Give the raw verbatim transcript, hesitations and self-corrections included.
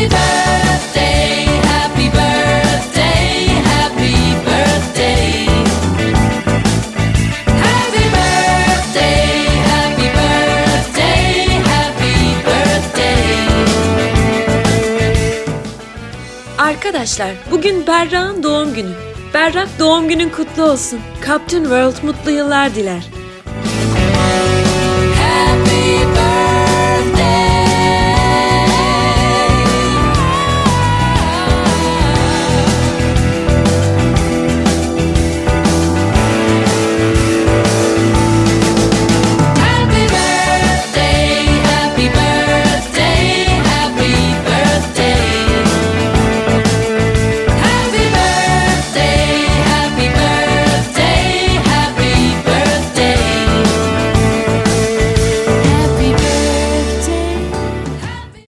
birthday, happy birthday, happy birthday. Happy birthday, happy birthday, happy birthday. Arkadaşlar, bugün Berrak'ın doğum günü. Berrak, doğum günün kutlu olsun. Captain World mutlu yıllar diler.